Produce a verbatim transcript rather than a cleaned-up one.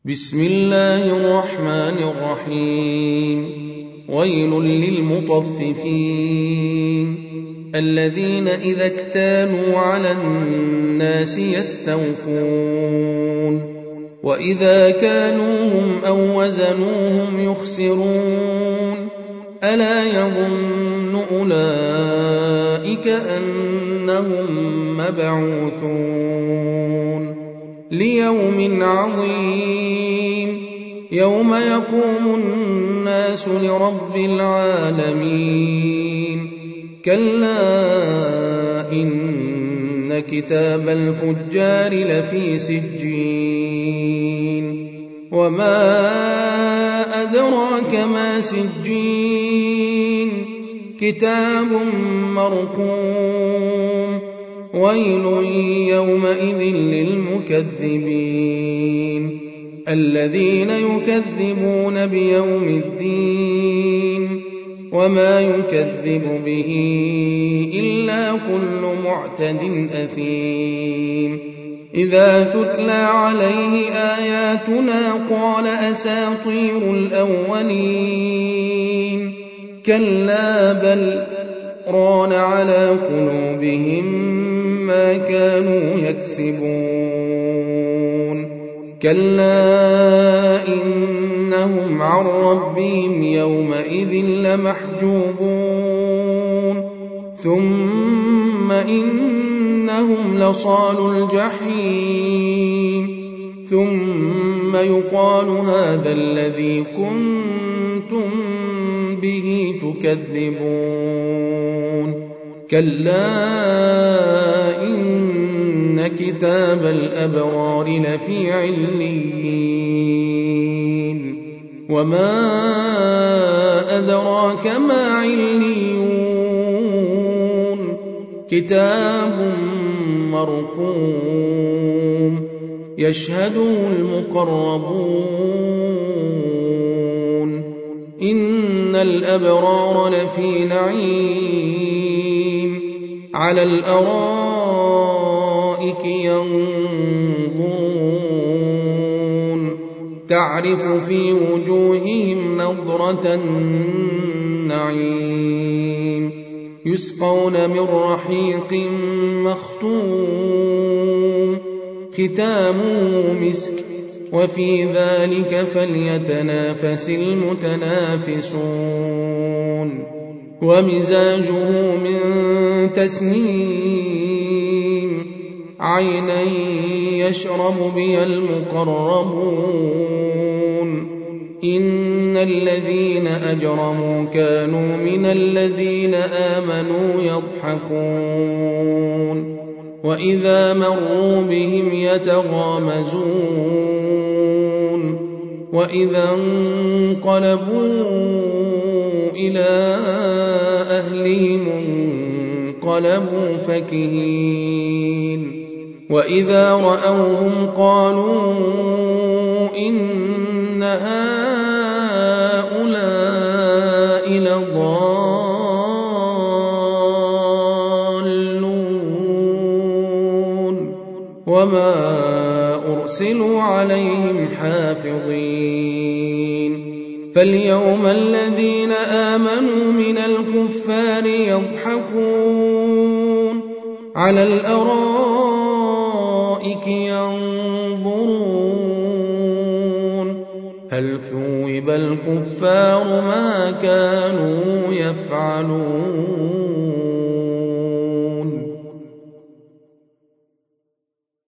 بسم الله الرحمن الرحيم ويل للمطففين الذين إذا اكتالوا على الناس يستوفون وإذا كالوهم أو وزنوهم يخسرون ألا يظن أولئك أنهم مبعوثون ليوم عظيم يوم يقوم الناس لرب العالمين كلا إن كتاب الفجار لفي سجين وما أدراك ما سجين كتاب مرقوم ويل يومئذ للمكذبين الذين يكذبون بيوم الدين وما يكذب به إلا كل معتد أثيم إذا تتلى عليه آياتنا قال أساطير الأولين كلا بل ران على قلوبهم ما كانوا يكسبون كلا إنهم عن ربهم يومئذ لمحجوبون ثم إنهم لصالو الجحيم ثم يقال هذا الذي كنتم به تكذبون كلا إن كتاب الأبرار لفي عليين وما أدراك ما عليون كتاب مرقوم يشهده المقربون إن الأبرار لفي نعيم على الأرائك ينظرون تعرف في وجوههم نضرة النعيم يسقون من رحيق مختوم ختامه مسك وفي ذلك فليتنافس المتنافسون ومزاجه من تسنيم عينا يشرب بها المقربون إن الذين أجرموا كانوا من الذين آمنوا يضحكون وإذا مروا بهم يتغامزون وإذا انقلبوا إلى أهلهم انقلبوا فكهين وإذا رأوهم قالوا إن هؤلاء لضالون وما أرسلوا عليهم حافظين فاليوم الذين آمنوا من الكفار يضحكون على الأرائك ينظرون هل ثوب الكفار ما كانوا يفعلون.